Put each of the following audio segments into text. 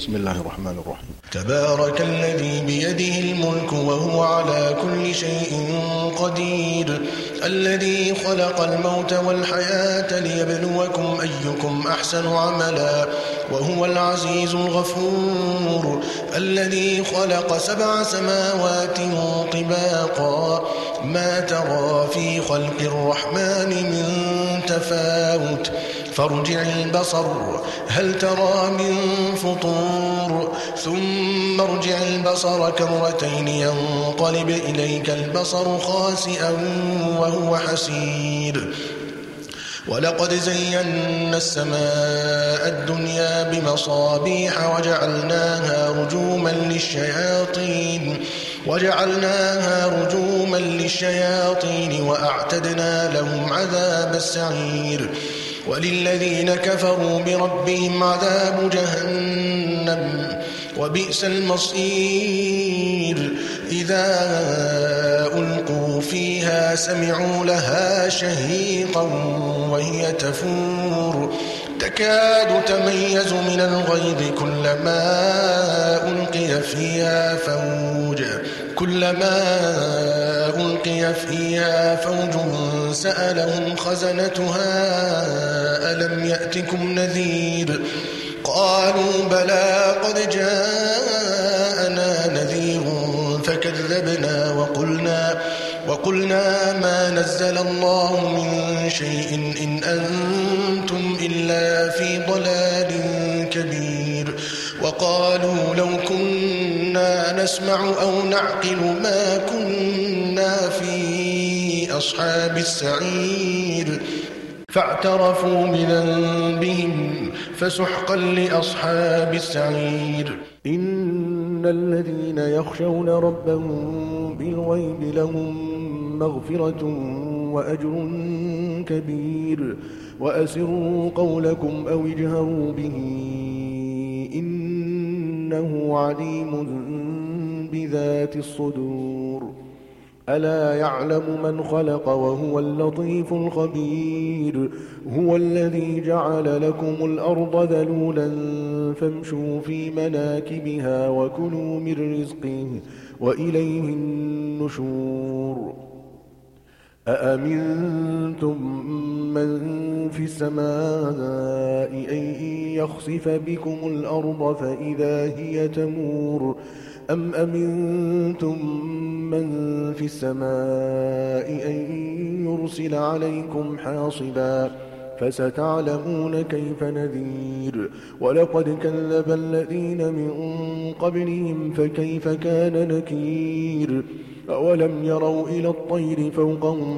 بسم الله الرحمن الرحيم. تبارك الذي بيده الملك وهو على كل شيء قدير، الذي خلق الموت والحياة ليبلوكم أيكم أحسن عملا وهو العزيز الغفور، الذي خلق 7 سماوات طباقا ما ترى في خلق الرحمن من تفاوت فارجع البصر هل ترى من فطور ثم ارجع البصر كرتين ينقلب إليك البصر خاسئا وهو حسير. ولقد زينا السماء الدنيا بمصابيح وجعلناها رجوما للشياطين وأعتدنا لهم عذاب السعير. وللذين كفروا بربهم عذاب جهنم وبئس المصير. إذا ألقوا فيها سمعوا لها شهيقا وهي تفور تكاد تميز من الغيظ كلما ألقي فيها فوج سألهم خزنتها ألم يأتكم نذير قالوا بلى قد جاءنا نذير فكذبنا وقلنا ما نزل الله من شيء إن أنتم إلا في ضلال كبير. وقالوا لو كنا نسمع أو نعقل ما كنا في أصحاب السعير فاعترفوا بذنبهم فسحقا لأصحاب السعير. إن الذين يخشون ربهم بالغيب لهم مغفرة وأجر كبير. وأسروا قولكم أو اجهروا به إنه عليم بذات الصدور. ألا يعلم من خلق وهو اللطيف الخبير. هو الذي جعل لكم الأرض ذلولا فامشوا في مناكبها وكلوا من رزقه وإليه النشور. أأمنتم من في السماء أن يخسف بكم الأرض فإذا هي تمور أم أمنتم من في السماء أن يرسل عليكم حاصبا فستعلمون كيف نذير. ولقد كذب الذين من قبلهم فكيف كان نكير. أولم يروا إلى الطير فوقهم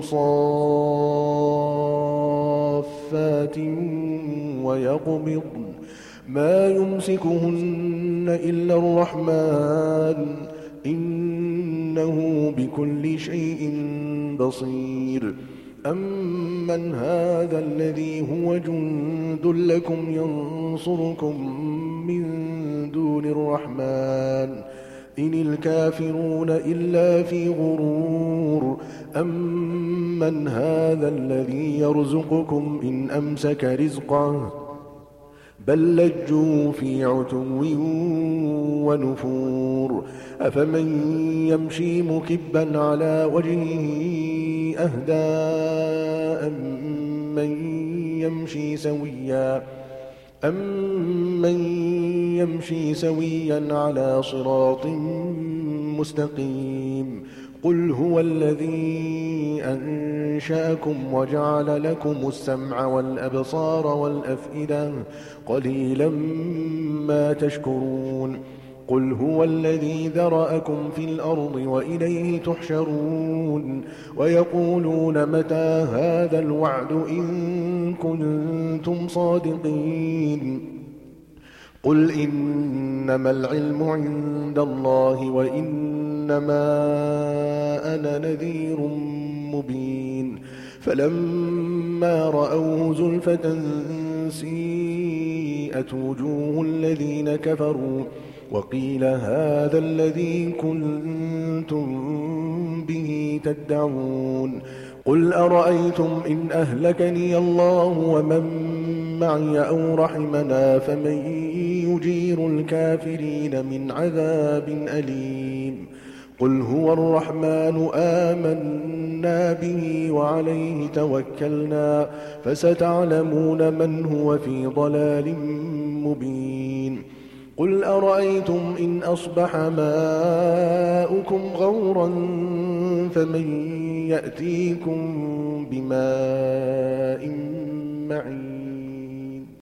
صافات ويقبضن ما يمسكهن إلا الرحمن إنه بكل شيء بصير. أمن هذا الذي هو جند لكم ينصركم من دون الرحمن إن الكافرون إلا في غرور. أمن هذا الذي يرزقكم إن أمسك رزقه بل لجوا في عتو ونفور. أفمن يمشي مكبا على وجهه أهدى أمن يمشي سويا على صراط مستقيم. قل هو الذي أنشأكم وجعل لكم السمع والأبصار والأفئدة قليلا ما تشكرون. قل هو الذي ذرأكم في الأرض وإليه تحشرون. ويقولون متى هذا الوعد إن كنتم صادقين. قل إنما العلم عند الله وإنما أنا نذير مبين. فلما رأوه زلفة سيئت وجوه الذين كفروا وقيل هذا الذي كنتم به تدعون. قل أرأيتم إن أهلكني الله ومن معي أو رحمنا فمن يجير الكافرين من عذاب أليم قل هو الرحمن آمنا به وعليه توكلنا فستعلمون من هو في ضلال مبين قل أرأيتم إن أصبح ماؤكم غورا فمن يأتيكم بماء معين